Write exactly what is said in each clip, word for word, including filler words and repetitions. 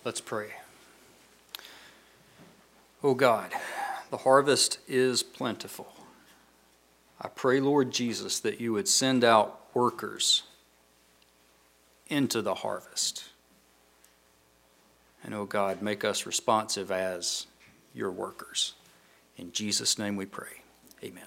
Let's pray. Oh God, the harvest is plentiful. I pray, Lord Jesus, that you would send out workers into the harvest. And oh God, make us responsive as your workers. In Jesus' name we pray. Amen.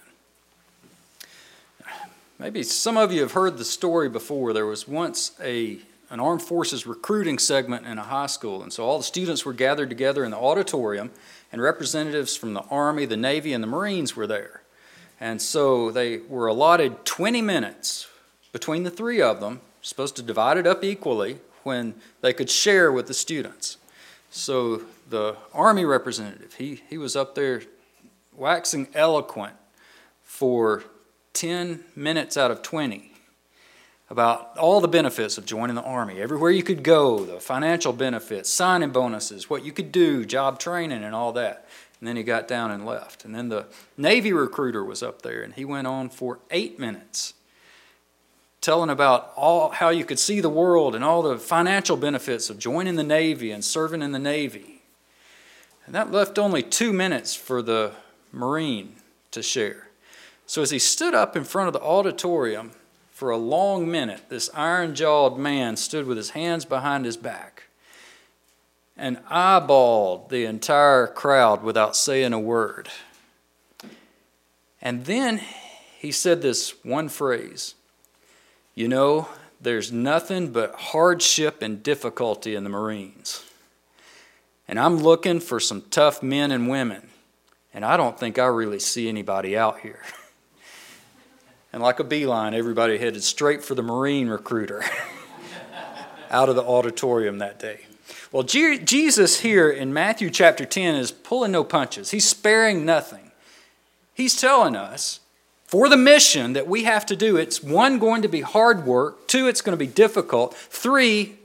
Maybe some of you have heard the story before. There was once a an armed forces recruiting segment in a high school, and so all the students were gathered together in the auditorium, and representatives from the Army, the Navy, and the Marines were there. And so they were allotted twenty minutes between the three of them, supposed to divide it up equally, when they could share with the students. So the Army representative, he, he was up there waxing eloquent for ten minutes out of twenty about all the benefits of joining the Army, everywhere you could go, the financial benefits, signing bonuses, what you could do, job training, and all that. And then he got down and left. And then the Navy recruiter was up there, and he went on for eight minutes telling about all how you could see the world and all the financial benefits of joining the Navy and serving in the Navy. And that left only two minutes for the Marine to share. So as he stood up in front of the auditorium for a long minute, this iron-jawed man stood with his hands behind his back and eyeballed the entire crowd without saying a word. And then he said this one phrase, "You know, there's nothing but hardship and difficulty in the Marines. And I'm looking for some tough men and women, and I don't think I really see anybody out here." And like a beeline, everybody headed straight for the Marine recruiter out of the auditorium that day. Well, G- Jesus here in Matthew chapter ten is pulling no punches. He's sparing nothing. He's telling us, for the mission that we have to do, it's one, going to be hard work. Two, it's going to be difficult. Three,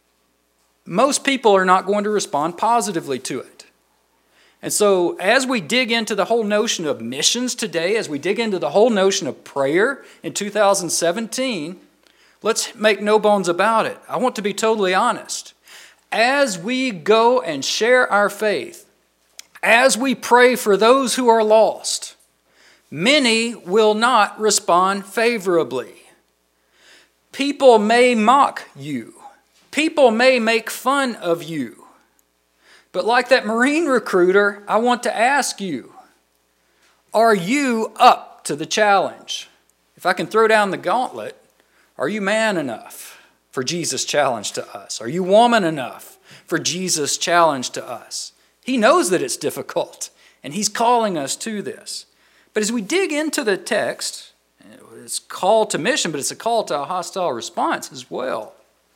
most people are not going to respond positively to it. And so as we dig into the whole notion of missions today, as we dig into the whole notion of prayer in two thousand seventeen, let's make no bones about it. I want to be totally honest. As we go and share our faith, as we pray for those who are lost, many will not respond favorably. People may mock you. People may make fun of you. But like that Marine recruiter, I want to ask you, are you up to the challenge? If I can throw down the gauntlet, are you man enough for Jesus' challenge to us? Are you woman enough for Jesus' challenge to us? He knows that it's difficult, and he's calling us to this. But as we dig into the text, it's a call to mission, but it's a call to a hostile response as well.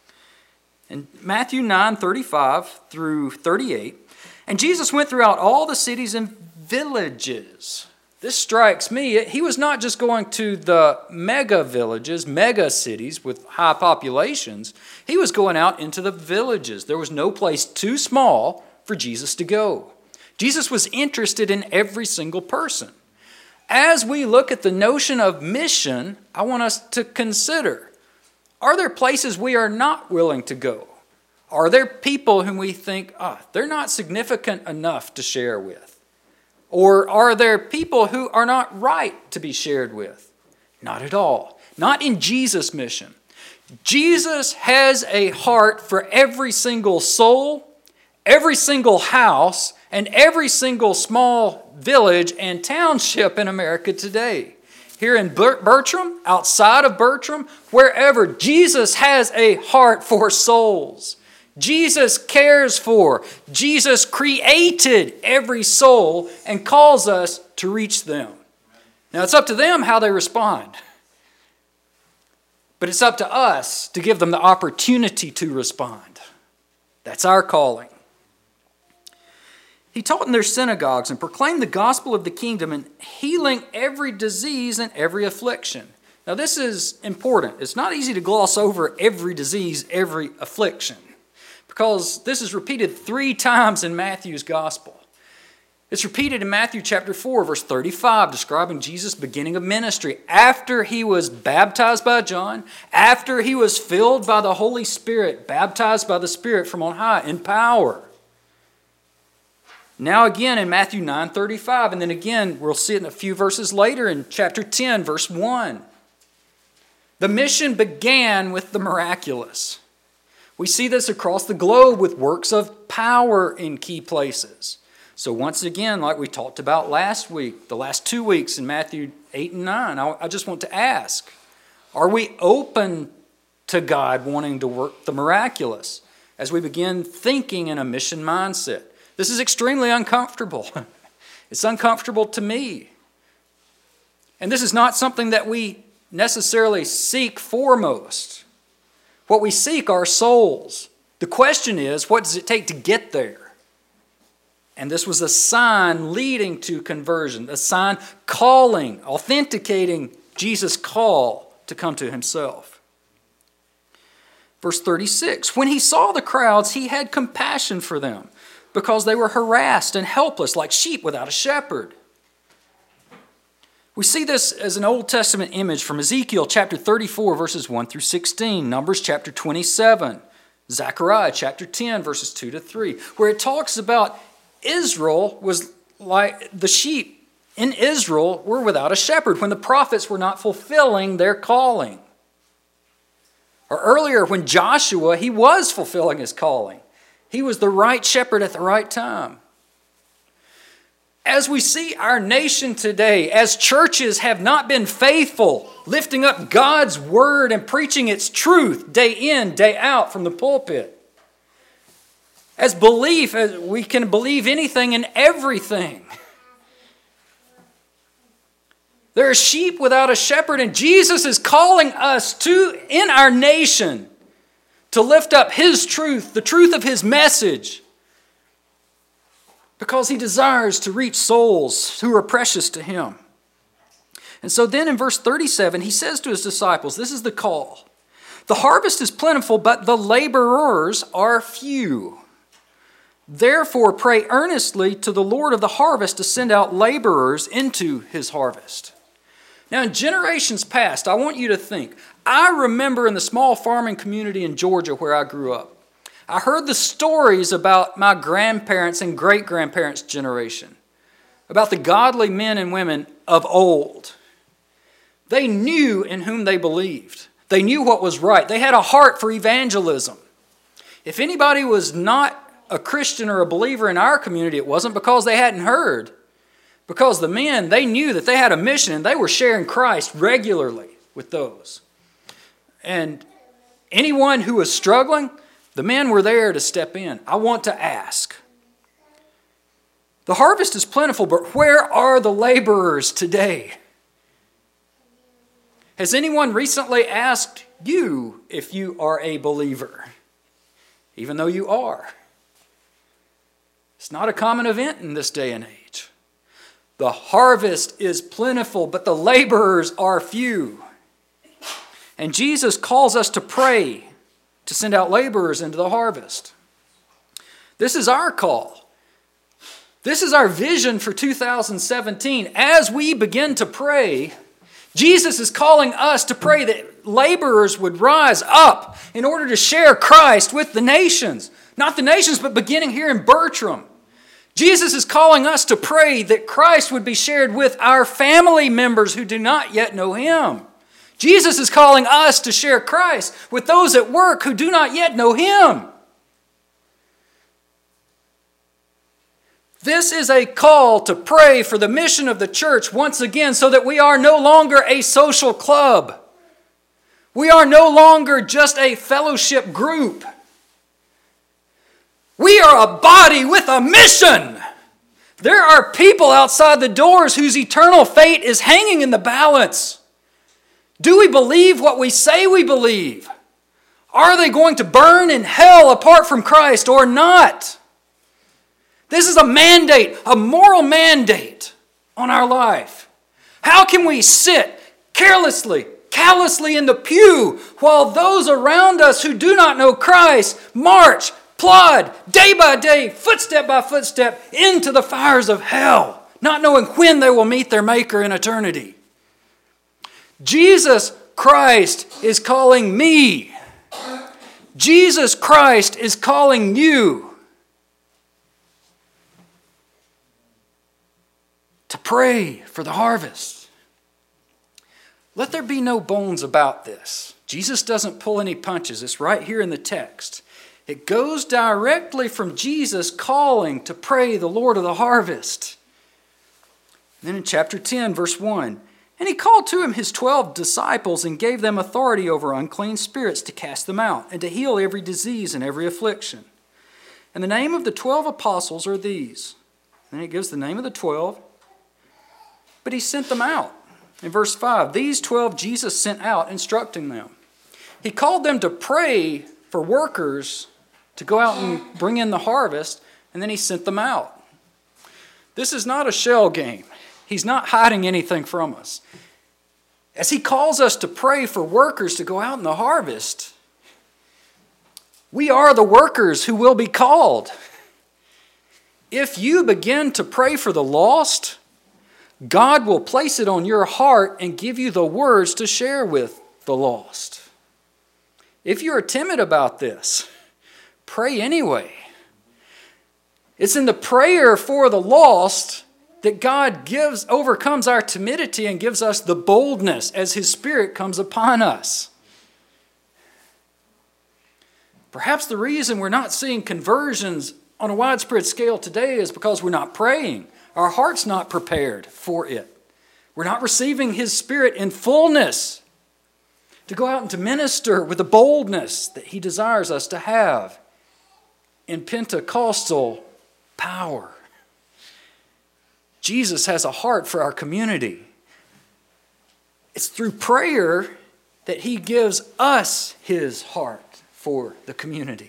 In Matthew nine, thirty-five through thirty-eight, and Jesus went throughout all the cities and villages. This strikes me. He was not just going to the mega villages, mega cities with high populations. He was going out into the villages. There was no place too small for Jesus to go. Jesus was interested in every single person. As we look at the notion of mission, I want us to consider, are there places we are not willing to go? Are there people whom we think, ah, oh, they're not significant enough to share with? Or are there people who are not right to be shared with? Not at all. Not in Jesus' mission. Jesus has a heart for every single soul, every single house, and every single small village and township in America today. Here in Bertram, outside of Bertram, wherever, Jesus has a heart for souls. Jesus cares for. Jesus created every soul and calls us to reach them. Now, it's up to them how they respond. But it's up to us to give them the opportunity to respond. That's our calling. He taught in their synagogues and proclaimed the gospel of the kingdom and healing every disease and every affliction. Now this is important. It's not easy to gloss over every disease, every affliction, because this is repeated three times in Matthew's gospel. It's repeated in Matthew chapter four, verse thirty-five, describing Jesus' beginning of ministry. After he was baptized by John, after he was filled by the Holy Spirit, baptized by the Spirit from on high in power. Now again in Matthew nine thirty-five, and then again we'll see it in a few verses later in chapter ten, verse one. The mission began with the miraculous. We see this across the globe with works of power in key places. So once again, like we talked about last week, the last two weeks in Matthew eight and nine, I, I just want to ask, are we open to God wanting to work the miraculous as we begin thinking in a mission mindset? This is extremely uncomfortable. It's uncomfortable to me. And this is not something that we necessarily seek foremost. What we seek are souls. The question is, what does it take to get there? And this was a sign leading to conversion, a sign calling, authenticating Jesus' call to come to himself. Verse thirty-six, when he saw the crowds, he had compassion for them because they were harassed and helpless like sheep without a shepherd. We see this as an Old Testament image from Ezekiel chapter thirty-four, verses one through sixteen, Numbers chapter twenty-seven, Zechariah chapter ten, verses two to three, where it talks about Israel was like the sheep in Israel were without a shepherd when the prophets were not fulfilling their calling. Or earlier when Joshua, he was fulfilling his calling. He was the right shepherd at the right time. As we see our nation today, as churches have not been faithful, lifting up God's word and preaching its truth day in, day out from the pulpit. As belief, as we can believe anything and everything. There are sheep without a shepherd, and Jesus is calling us to, in our nation, to lift up his truth, the truth of his message, because he desires to reach souls who are precious to him. And so then in verse thirty-seven, he says to his disciples, this is the call. The harvest is plentiful, but the laborers are few. Therefore, pray earnestly to the Lord of the harvest to send out laborers into his harvest. Now, in generations past, I want you to think, I remember in the small farming community in Georgia where I grew up, I heard the stories about my grandparents' and great-grandparents' generation, about the godly men and women of old. They knew in whom they believed. They knew what was right. They had a heart for evangelism. If anybody was not a Christian or a believer in our community, it wasn't because they hadn't heard. Because the men, they knew that they had a mission and they were sharing Christ regularly with those. And anyone who was struggling, the men were there to step in. I want to ask, the harvest is plentiful, but where are the laborers today? Has anyone recently asked you if you are a believer? Even though you are. It's not a common event in this day and age. The harvest is plentiful, but the laborers are few. And Jesus calls us to pray to send out laborers into the harvest. This is our call. This is our vision for two thousand seventeen. As we begin to pray, Jesus is calling us to pray that laborers would rise up in order to share Christ with the nations. Not the nations, but beginning here in Bertram. Jesus is calling us to pray that Christ would be shared with our family members who do not yet know him. Jesus is calling us to share Christ with those at work who do not yet know him. This is a call to pray for the mission of the church once again so that we are no longer a social club. We are no longer just a fellowship group. We are a body with a mission. There are people outside the doors whose eternal fate is hanging in the balance. Do we believe what we say we believe? Are they going to burn in hell apart from Christ or not? This is a mandate, a moral mandate on our life. How can we sit carelessly, callously in the pew while those around us who do not know Christ march plod day by day, footstep by footstep, into the fires of hell, not knowing when they will meet their Maker in eternity. Jesus Christ is calling me. Jesus Christ is calling you to pray for the harvest. Let there be no bones about this. Jesus doesn't pull any punches. It's right here in the text. It goes directly from Jesus calling to pray the Lord of the harvest. And then in chapter ten, verse one, and he called to him his twelve disciples and gave them authority over unclean spirits to cast them out and to heal every disease and every affliction. And the name of the twelve apostles are these. And he gives the name of the twelve, but he sent them out. In verse five, these twelve Jesus sent out, instructing them. He called them to pray for workers to go out and bring in the harvest, and then he sent them out. This is not a shell game. He's not hiding anything from us. As he calls us to pray for workers to go out in the harvest, we are the workers who will be called. If you begin to pray for the lost, God will place it on your heart and give you the words to share with the lost. If you're timid about this, pray anyway. It's in the prayer for the lost that God gives, overcomes our timidity and gives us the boldness as His Spirit comes upon us. Perhaps the reason we're not seeing conversions on a widespread scale today is because we're not praying. Our heart's not prepared for it. We're not receiving His Spirit in fullness to go out and to minister with the boldness that He desires us to have in Pentecostal power. Jesus has a heart for our community. It's through prayer that He gives us His heart for the community.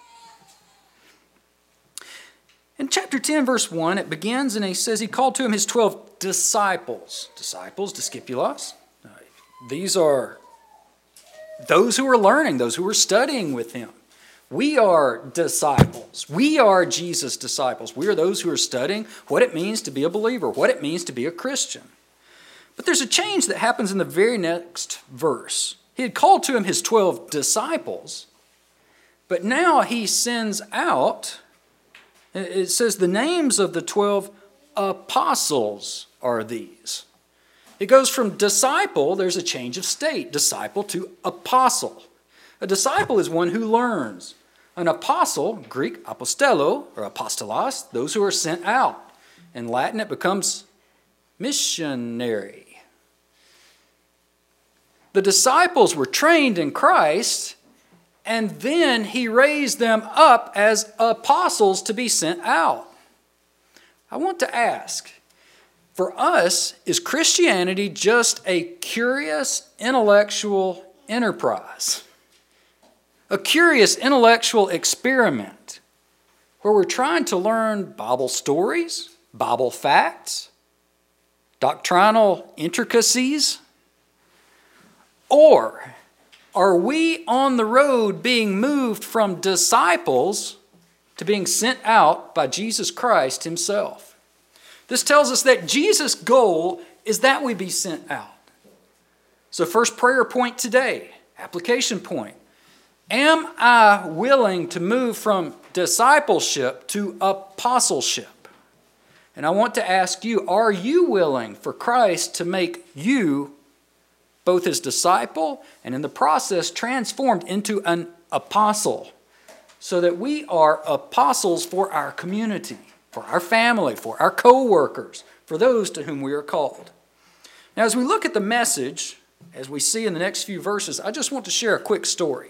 In chapter ten, verse one, it begins and he says he called to him his twelve disciples. Disciples, discipulos. These are those who are learning, those who are studying with him. We are disciples. We are Jesus' disciples. We are those who are studying what it means to be a believer, what it means to be a Christian. But there's a change that happens in the very next verse. He had called to him his twelve disciples, but now he sends out, it says the names of the twelve apostles are these. It goes from disciple, there's a change of state, disciple to apostle. A disciple is one who learns. An apostle, Greek apostello or apostolos, those who are sent out. In Latin it becomes missionary. The disciples were trained in Christ, and then he raised them up as apostles to be sent out. I want to ask, for us, is Christianity just a curious intellectual enterprise? A curious intellectual experiment where we're trying to learn Bible stories, Bible facts, doctrinal intricacies? Or are we on the road being moved from disciples to being sent out by Jesus Christ Himself? This tells us that Jesus' goal is that we be sent out. So first prayer point today, application point. Am I willing to move from discipleship to apostleship? And I want to ask you, are you willing for Christ to make you both His disciple and in the process transformed into an apostle so that we are apostles for our community, for our family, for our co-workers, for those to whom we are called? Now, as we look at the message, as we see in the next few verses, I just want to share a quick story.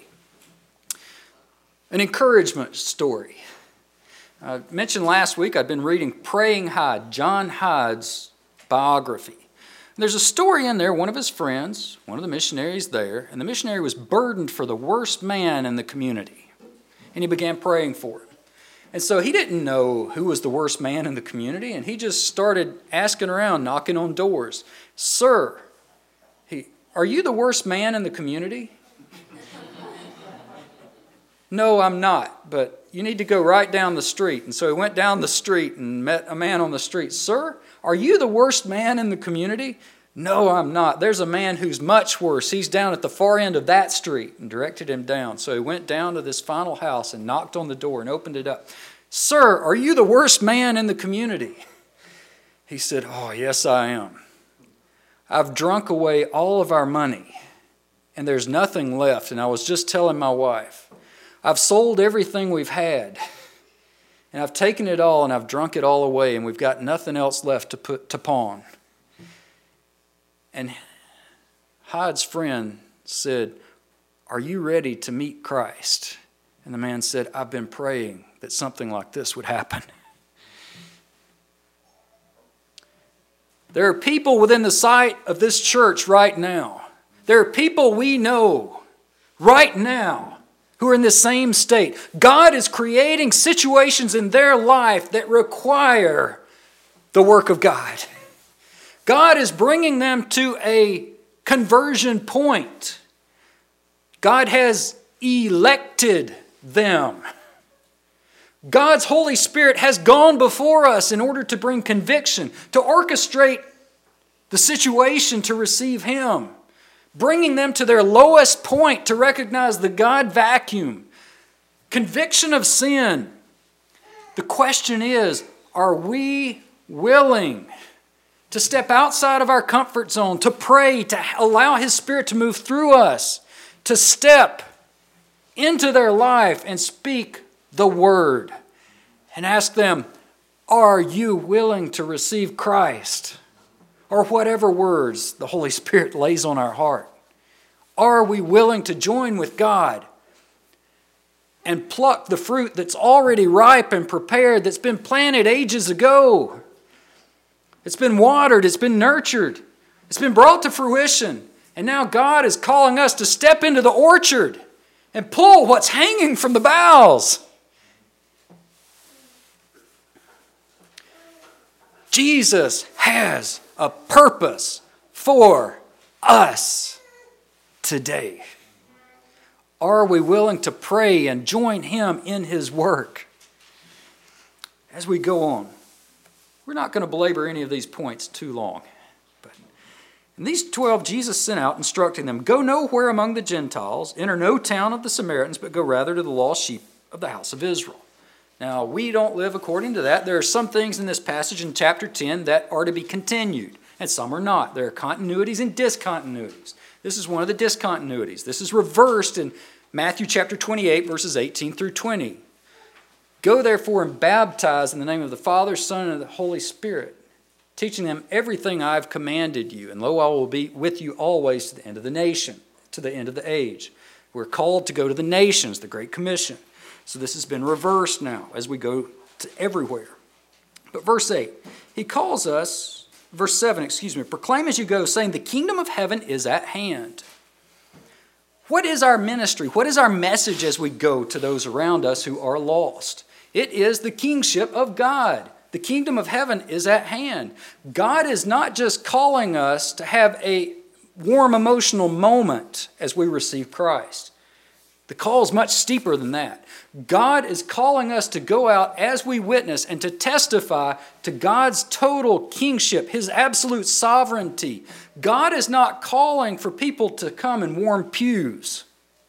An encouragement story. I mentioned last week I'd been reading Praying Hyde, John Hyde's biography. There's a story in there, one of his friends, one of the missionaries there, and the missionary was burdened for the worst man in the community. And he began praying for him. And so he didn't know who was the worst man in the community, and he just started asking around, knocking on doors. Sir, he, are you the worst man in the community? "No, I'm not, but you need to go right down the street." And so he went down the street and met a man on the street. "Sir, are you the worst man in the community?" "No, I'm not. There's a man who's much worse. He's down at the far end of that street," and directed him down. So he went down to this final house and knocked on the door and opened it up. "Sir, are you the worst man in the community?" He said, "Oh, yes, I am. I've drunk away all of our money, and there's nothing left. And I was just telling my wife, I've sold everything we've had, and I've taken it all, and I've drunk it all away, and we've got nothing else left to put to pawn." And Hyde's friend said, "Are you ready to meet Christ?" And the man said, "I've been praying that something like this would happen." There are people within the sight of this church right now. There are people we know right now who are in the same state. God is creating situations in their life that require the work of God. God is bringing them to a conversion point. God has elected them. God's Holy Spirit has gone before us in order to bring conviction, to orchestrate the situation to receive Him, bringing them to their lowest point to recognize the God vacuum, conviction of sin. The question is, are we willing to step outside of our comfort zone, to pray, to allow His Spirit to move through us, to step into their life and speak the Word, and ask them, are you willing to receive Christ? Or whatever words the Holy Spirit lays on our heart. Are we willing to join with God and pluck the fruit that's already ripe and prepared, that's been planted ages ago? It's been watered, it's been nurtured, it's been brought to fruition. And now God is calling us to step into the orchard and pull what's hanging from the boughs. Jesus has a purpose for us today. Are we willing to pray and join Him in His work? As we go on, we're not going to belabor any of these points too long. But in these twelve, Jesus sent out, instructing them, "Go nowhere among the Gentiles, enter no town of the Samaritans, but go rather to the lost sheep of the house of Israel." Now, we don't live according to that. There are some things in this passage in chapter ten that are to be continued, and some are not. There are continuities and discontinuities. This is one of the discontinuities. This is reversed in Matthew chapter twenty-eight, verses eighteen through twenty. "Go therefore and baptize in the name of the Father, Son, and the Holy Spirit, teaching them everything I have commanded you. And lo, I will be with you always to the end of the nation, to the end of the age." We're called to go to the nations, the Great Commission. So this has been reversed now as we go to everywhere. But verse eight, he calls us, verse seven, excuse me, "Proclaim as you go, saying the kingdom of heaven is at hand." What is our ministry? What is our message as we go to those around us who are lost? It is the kingship of God. The kingdom of heaven is at hand. God is not just calling us to have a warm emotional moment as we receive Christ. The call is much steeper than that. God is calling us to go out as we witness and to testify to God's total kingship, His absolute sovereignty. God is not calling for people to come and warm pews.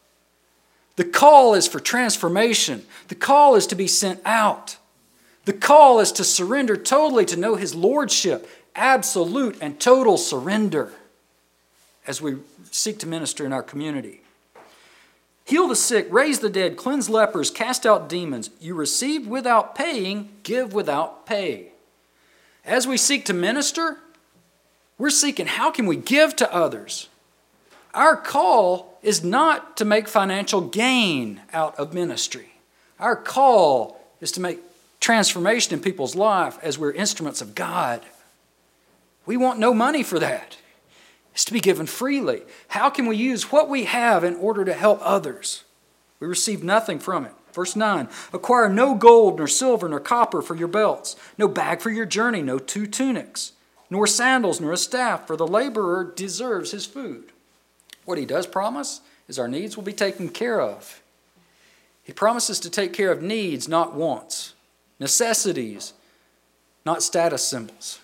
The call is for transformation. The call is to be sent out. The call is to surrender totally, to know His lordship, absolute and total surrender as we seek to minister in our community. Heal the sick, raise the dead, cleanse lepers, cast out demons. You receive without paying, give without pay. As we seek to minister, we're seeking how can we give to others. Our call is not to make financial gain out of ministry. Our call is to make transformation in people's life as we're instruments of God. We want no money for that. It's to be given freely. How can we use what we have in order to help others? We receive nothing from it. Verse nine, acquire no gold, nor silver, nor copper for your belts, no bag for your journey, no two tunics, nor sandals, nor a staff, for the laborer deserves his food. What he does promise is our needs will be taken care of. He promises to take care of needs, not wants. Necessities, not status symbols.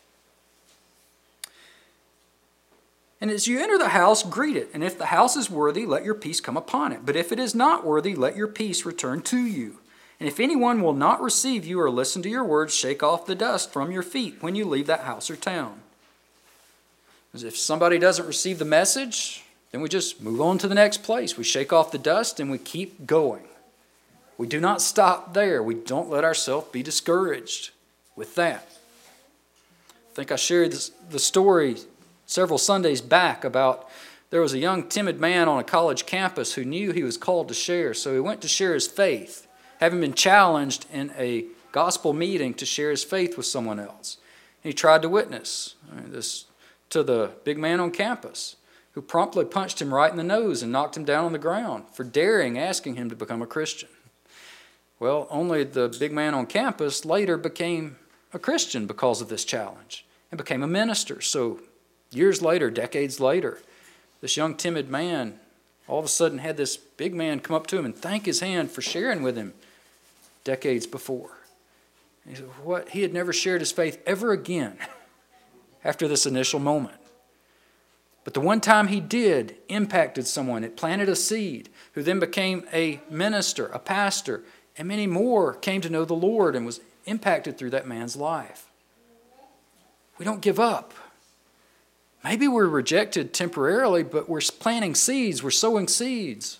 And as you enter the house, greet it. And if the house is worthy, let your peace come upon it. But if it is not worthy, let your peace return to you. And if anyone will not receive you or listen to your words, shake off the dust from your feet when you leave that house or town. As if somebody doesn't receive the message, then we just move on to the next place. We shake off the dust and we keep going. We do not stop there. We don't let ourselves be discouraged with that. I think I shared this, the story several Sundays back about there was a young timid man on a college campus who knew he was called to share. So he went to share his faith, having been challenged in a gospel meeting to share his faith with someone else. And he tried to witness this to the big man on campus, who promptly punched him right in the nose and knocked him down on the ground for daring asking him to become a Christian. Well, only the big man on campus later became a Christian because of this challenge and became a minister. So years later, decades later, this young timid man all of a sudden had this big man come up to him and thank his hand for sharing with him decades before. And he said, what? He had never shared his faith ever again after this initial moment. But the one time he did impacted someone. It planted a seed who then became a minister, a pastor, and many more came to know the Lord and was impacted through that man's life. We don't give up. Maybe we're rejected temporarily, but we're planting seeds. We're sowing seeds.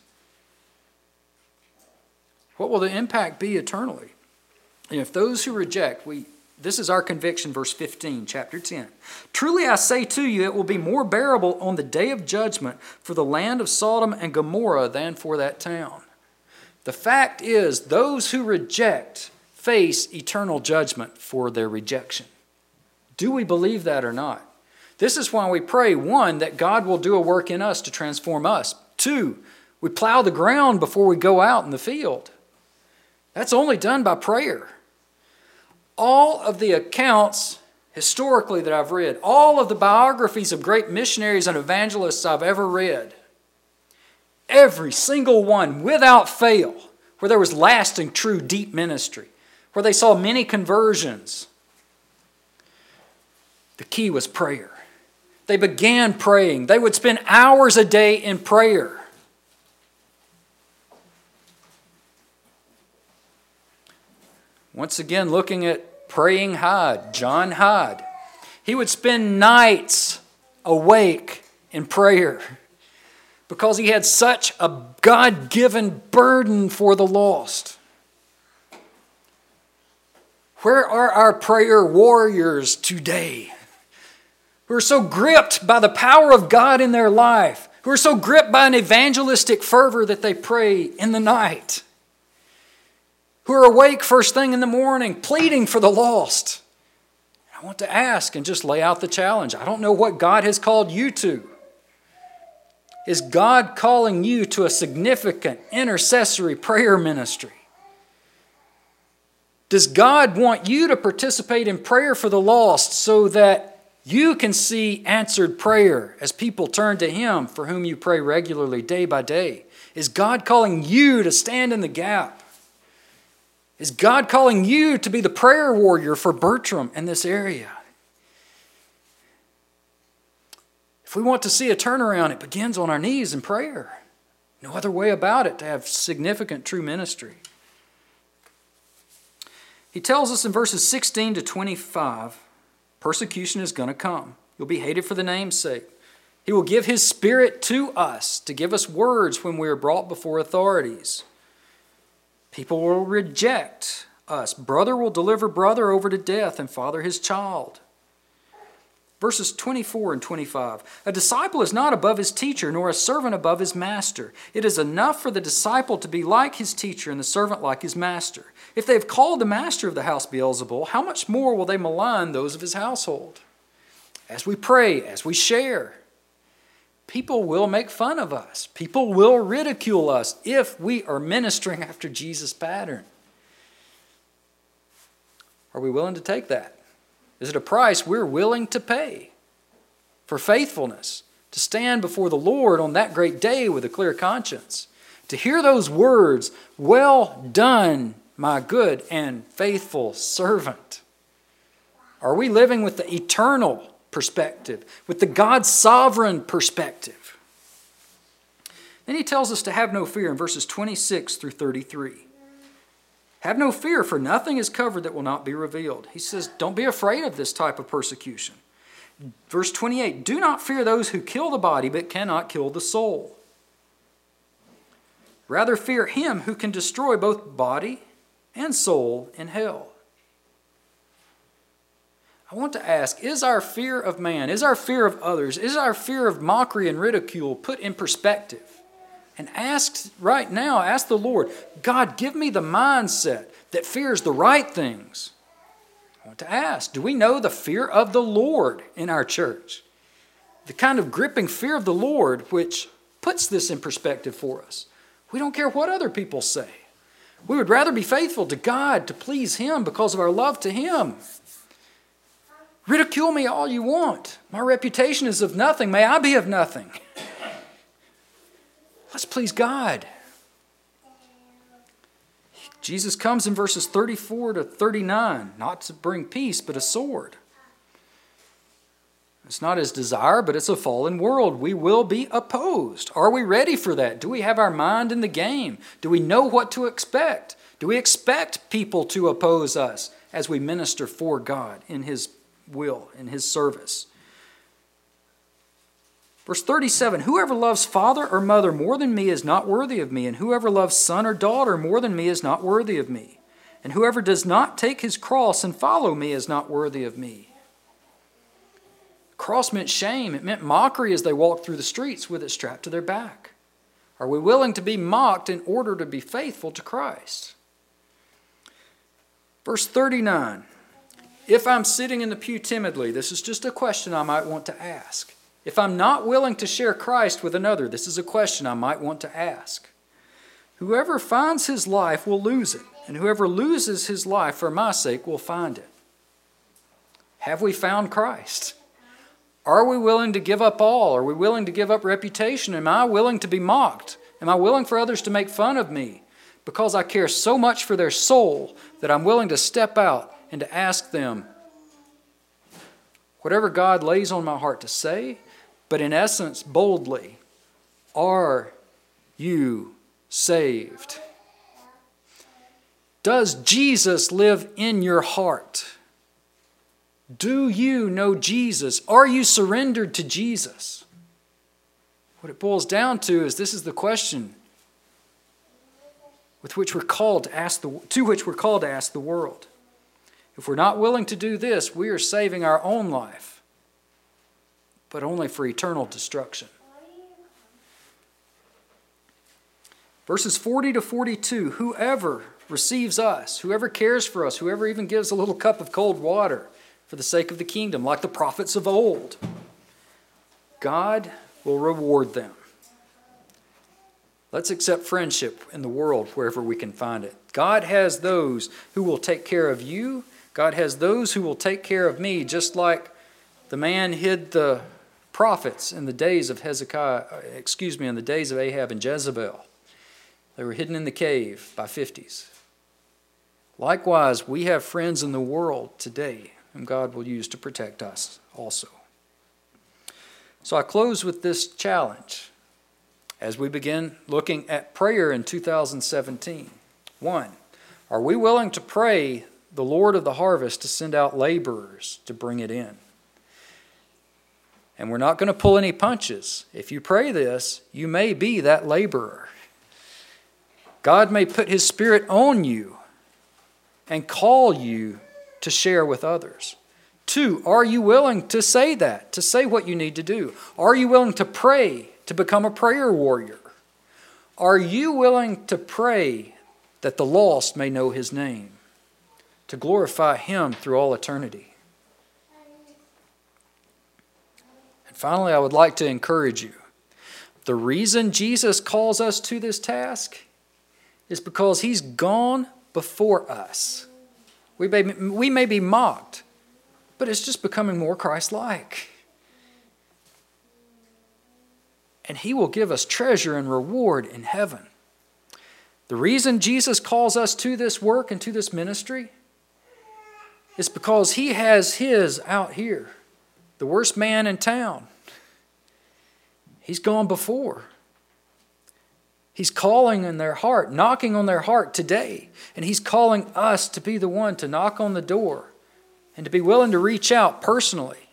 What will the impact be eternally? And if those who reject, we this is our conviction, verse fifteen, chapter ten. Truly I say to you, it will be more bearable on the day of judgment for the land of Sodom and Gomorrah than for that town. The fact is, those who reject face eternal judgment for their rejection. Do we believe that or not? This is why we pray, one, that God will do a work in us to transform us. Two, we plow the ground before we go out in the field. That's only done by prayer. All of the accounts historically that I've read, all of the biographies of great missionaries and evangelists I've ever read, every single one, without fail, where there was lasting, true, deep ministry, where they saw many conversions, the key was prayer. They began praying. They would spend hours a day in prayer. Once again, looking at praying Hyde, John Hyde. He would spend nights awake in prayer because he had such a God-given burden for the lost. Where are our prayer warriors today? Who are so gripped by the power of God in their life, who are so gripped by an evangelistic fervor that they pray in the night, who are awake first thing in the morning, pleading for the lost. I want to ask and just lay out the challenge. I don't know what God has called you to. Is God calling you to a significant intercessory prayer ministry? Does God want you to participate in prayer for the lost so that you can see answered prayer as people turn to Him for whom you pray regularly day by day? Is God calling you to stand in the gap? Is God calling you to be the prayer warrior for Bertram in this area? If we want to see a turnaround, it begins on our knees in prayer. No other way about it to have significant true ministry. He tells us in verses sixteen to twenty-five, persecution is going to come. You'll be hated for the name's sake. He will give His Spirit to us to give us words when we are brought before authorities. People will reject us. Brother will deliver brother over to death and father his child. Verses twenty-four and twenty-five. A disciple is not above his teacher, nor a servant above his master. It is enough for the disciple to be like his teacher and the servant like his master. If they have called the master of the house Beelzebul, how much more will they malign those of his household? As we pray, as we share, people will make fun of us. People will ridicule us if we are ministering after Jesus' pattern. Are we willing to take that? Is it a price we're willing to pay for faithfulness, to stand before the Lord on that great day with a clear conscience, to hear those words, "Well done, my good and faithful servant"? Are we living with the eternal perspective, with the God sovereign perspective? Then he tells us to have no fear in verses twenty-six through thirty-three. Have no fear, for nothing is covered that will not be revealed. He says, don't be afraid of this type of persecution. Verse twenty-eight, do not fear those who kill the body but cannot kill the soul. Rather fear him who can destroy both body and soul in hell. I want to ask, is our fear of man, is our fear of others, is our fear of mockery and ridicule put in perspective? And ask right now, ask the Lord, God, give me the mindset that fears the right things. I want to ask, do we know the fear of the Lord in our church? The kind of gripping fear of the Lord which puts this in perspective for us. We don't care what other people say. We would rather be faithful to God to please Him because of our love to Him. Ridicule me all you want. My reputation is of nothing. May I be of nothing. Let's please God. Jesus comes in verses thirty-four to thirty-nine, not to bring peace, but a sword. It's not His desire, but it's a fallen world. We will be opposed. Are we ready for that? Do we have our mind in the game? Do we know what to expect? Do we expect people to oppose us as we minister for God in His will, in His service? Verse thirty-seven, whoever loves father or mother more than me is not worthy of me, and whoever loves son or daughter more than me is not worthy of me. And whoever does not take his cross and follow me is not worthy of me. Cross meant shame. It meant mockery as they walked through the streets with it strapped to their back. Are we willing to be mocked in order to be faithful to Christ? Verse thirty-nine, if I'm sitting in the pew timidly, this is just a question I might want to ask. If I'm not willing to share Christ with another, this is a question I might want to ask. Whoever finds his life will lose it, and whoever loses his life for my sake will find it. Have we found Christ? Are we willing to give up all? Are we willing to give up reputation? Am I willing to be mocked? Am I willing for others to make fun of me because I care so much for their soul that I'm willing to step out and to ask them whatever God lays on my heart to say, but in essence, boldly, are you saved? Does Jesus live in your heart? Do you know Jesus? Are you surrendered to Jesus? What it boils down to is this is the question with which we're called to ask the, to which we're called to ask the world. If we're not willing to do this, we are saving our own life, but only for eternal destruction. Verses forty to forty-two, whoever receives us, whoever cares for us, whoever even gives a little cup of cold water for the sake of the kingdom, like the prophets of old, God will reward them. Let's accept friendship in the world wherever we can find it. God has those who will take care of you. God has those who will take care of me, just like the man hid the prophets in the days of Hezekiah, excuse me, in the days of Ahab and Jezebel. They were hidden in the cave by fifties. Likewise, we have friends in the world today whom God will use to protect us also. So I close with this challenge as we begin looking at prayer in two thousand seventeen. One, are we willing to pray the Lord of the harvest to send out laborers to bring it in? And we're not going to pull any punches. If you pray this, you may be that laborer. God may put His Spirit on you and call you to share with others. Two, are you willing to say that, to say what you need to do? Are you willing to pray, to become a prayer warrior? Are you willing to pray that the lost may know His name, to glorify Him through all eternity? And finally, I would like to encourage you. The reason Jesus calls us to this task is because He's gone before us. We may, we may be mocked, but it's just becoming more Christ-like. And He will give us treasure and reward in heaven. The reason Jesus calls us to this work and to this ministry is because he has his out here, the worst man in town. He's gone before. He's calling in their heart, knocking on their heart today. And he's calling us to be the one to knock on the door and to be willing to reach out personally.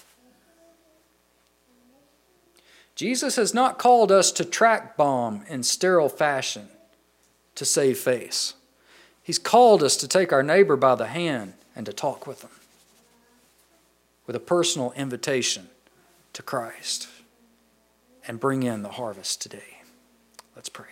Jesus has not called us to track bomb in sterile fashion to save face. He's called us to take our neighbor by the hand and to talk with them with a personal invitation to Christ and bring in the harvest today. Let's pray.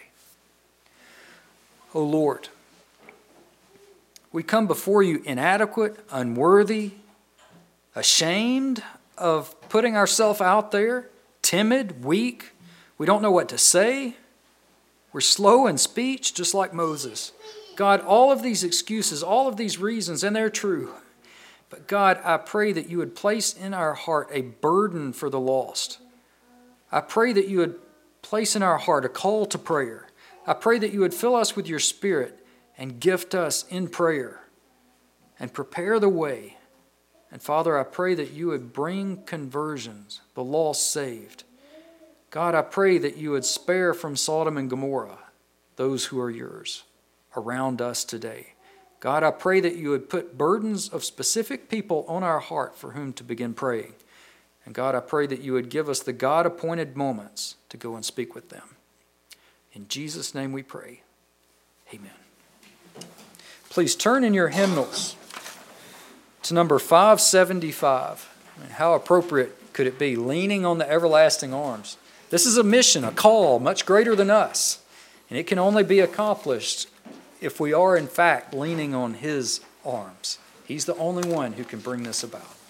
O Lord, we come before you inadequate, unworthy, ashamed of putting ourselves out there, timid, weak. We don't know what to say. We're slow in speech, just like Moses. God, all of these excuses, all of these reasons, and they're true. But God, I pray that you would place in our heart a burden for the lost. I pray that you would place in our heart a call to prayer. I pray that you would fill us with your Spirit and gift us in prayer and prepare the way. And Father, I pray that you would bring conversions, the lost saved. God, I pray that you would spare from Sodom and Gomorrah those who are yours around us today. God, I pray that you would put burdens of specific people on our heart for whom to begin praying. And God, I pray that you would give us the God-appointed moments to go and speak with them. In Jesus' name we pray. Amen. Please turn in your hymnals to number five seventy-five. I mean, how appropriate could it be? Leaning on the everlasting arms. This is a mission, a call much greater than us. And it can only be accomplished if we are in fact leaning on his arms. He's the only one who can bring this about.